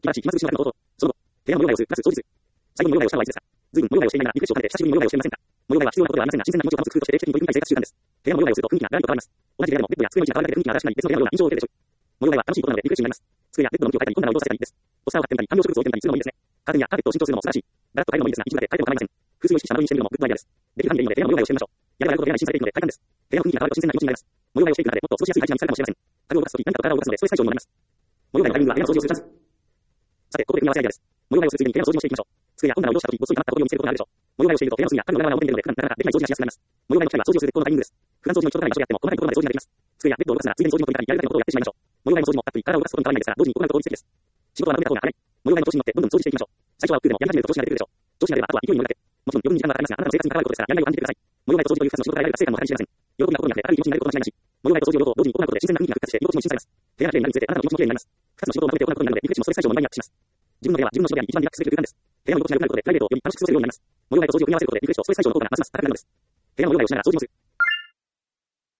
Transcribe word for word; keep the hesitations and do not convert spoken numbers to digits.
晴らしい暇つぶしの中の冒頭。その後、提案模様替えをする、プラス、当日。最後に模様替えをしたのはいつですか。随分模様替えをしていないが、リフレッシュを兼ねて久しぶりに模様替えをしてみませんか。模様替えは必要なことではありませんが、新鮮な気持ちを保つ工夫として定期的に取り組みたい生活習慣です。提案模様替えをすると雰囲気がガラリと変わります。同じ部屋でもベッドや机の位置が変わるだけで雰囲気が新しくなり、別の部屋のような印象を受けるでしょう。模様替えは楽しいことなのでリフレッシュになります。机やベッドの向きを変えたり、本棚を移動させたりです。ポスターを貼ってみたり、観葉植物を置いてみたりするのもいいですね。カーテンやカーペットを新調するのも素晴らしい。ガラッと変えるのもいいですが、一部だけ変えても構いません。風水を意識した間取りにしてみるのもグッドアイデアです。できる範囲でいいので、提案模様替えをしてみましょう。やればやるほど部屋が一新されていくので快感です。部屋の雰囲気が変わると新鮮な気持ちになります。模様替えをしていく中でもっと過ごしやすい配置が見つかるかもしれません。家具を動かすとき何かと体を動かすので、ストレス解消にもなります。模様替えのタイミングは部屋の掃除をするチャンス。さて、ここで組み合わせアイデアです。模様替えをするついでに部屋の掃除もしていきましょう。机や本棚を移動したとき、ごっそり溜まった埃を見つけることがあるでしょう。模様替えをしていると部屋の隅や家具の裏側が表に出るので、普段なかなかできない掃除がしやすくなります。模様替えの機会は掃除をする絶好のタイミングです。普段掃除の人とない場所であっても、細かいところまで掃除ができます。机やベッドを動かすなら、ついでに掃除も取りたり、やりたいことをやってしまいましょう。模様替えの掃除もたっぷり体を動かすことに変わらないですから、同時に行うと効率的です。仕事はまとめた方が早い。模様替えの調子に乗ってどんどん掃除していきましょう。最初は億劫でもやり始めると調子が出てくるでしょう。調子が出ればあとは勢いに乗るだけ。もちろん余分に時間はかかりますが、あなたの生活に関わることですから、やりがいを感じてください。模様替えと掃除というふたつの仕事がやれる達成感も計り知れません。喜びが心にあって、あるいい気持ちになること間違いなし。模様替えと掃除を両方同時に行うことで新鮮な雰囲気が復活して、居心地も新鮮されます。部屋が綺麗になるにつれて、あなたの気持ちも綺麗になります。ふたつの仕事をまとめて行うことになるので、リフレッシュもストレス解消も2倍にアップします。自分の部屋は自分の仕事であり、一番リラックスできる空間です。部屋の居心地が良くなることで、プライベートをより楽しく過ごせるようになります。模様替えと掃除を組み合わせることで、リフレッシュをストレス解消の方法がますます高くなるのです。部屋の模様替えをしながら掃除もする。